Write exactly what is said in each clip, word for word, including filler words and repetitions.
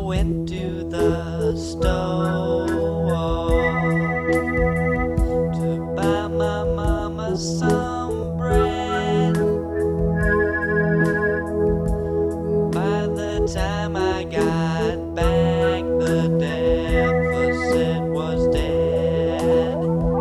went to the store to buy my mama some bread. By the time I got back, the deficit was dead.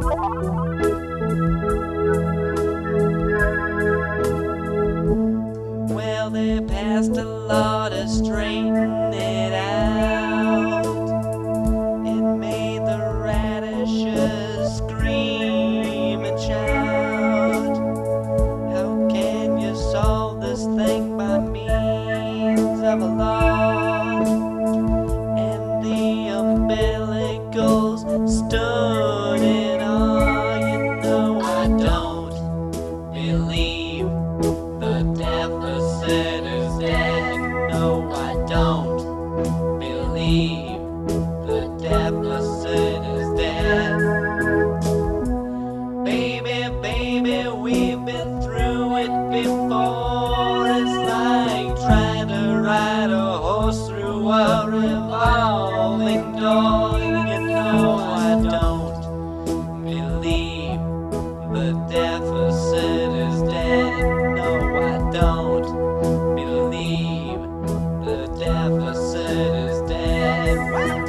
Well, they passed a law to straighten it out. It made the radishes scream and shout. How can you solve this thing by means of a law? And the umbilicals stood in awe. You know I don't believe the deficit is dead. No, I don't believe the deficit is dead. Baby, baby, we've been through it before. It's like trying to ride a horse through a revolving door. You know I don't believe the deficit is dead. No, I don't believe the deficit is dead.